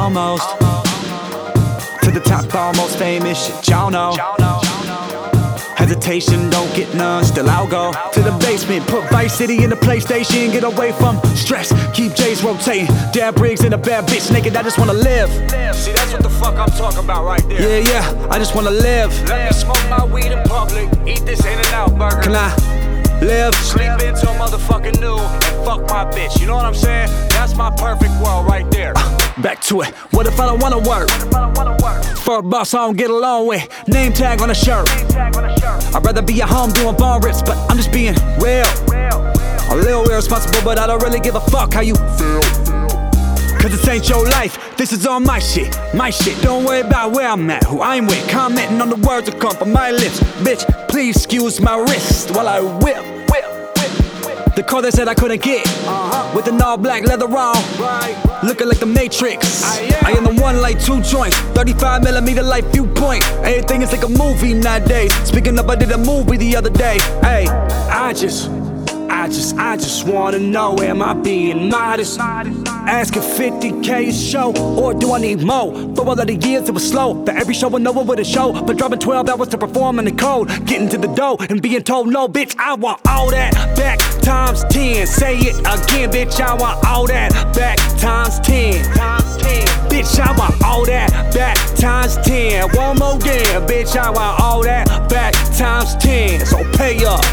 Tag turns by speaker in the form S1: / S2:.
S1: almost to the top, almost famous shit, y'all know. Hesitation, don't get none, still I'll go to the basement, put Vice City in the PlayStation, get away from stress, keep J's rotating, Dad Briggs and a bad bitch naked, I just wanna live.
S2: See, that's what the fuck I'm talking about right there.
S1: Yeah, I just wanna live.
S2: Let me smoke my weed in public, eat this In-N-Out burger.
S1: Can I live?
S2: Sleep into a motherfucking new and fuck my bitch, you know what I'm saying? That's my perfect world right there.
S1: Back to it, what if I don't wanna work? For a boss I don't get along with, name tag on a shirt. I'd rather be at home doing bar rips, but I'm just being real. A little irresponsible, but I don't really give a fuck how you feel. Cause this ain't your life, this is all my shit. Don't worry about where I'm at, who I'm with. Commenting on the words that come from my lips. Bitch, please excuse my wrist while I whip. The car they said I couldn't get, with an all black leather on, looking like the Matrix. I am the one like 2 joints, 35mm light viewpoint. Everything is like a movie nowadays. Speaking of, I did a movie the other day. Hey, I just wanna know, am I being modest? Asking 50K a show, or do I need more? For all of the years it was slow, for every show I know it with a show. But dropping 12 hours to perform in the cold, getting to the dough and being told no, bitch, I want all that back times 10. Say it again, bitch, I want all that back times 10. Bitch, I want all that back times 10. One more again, bitch, I want all that back times 10. So pay up.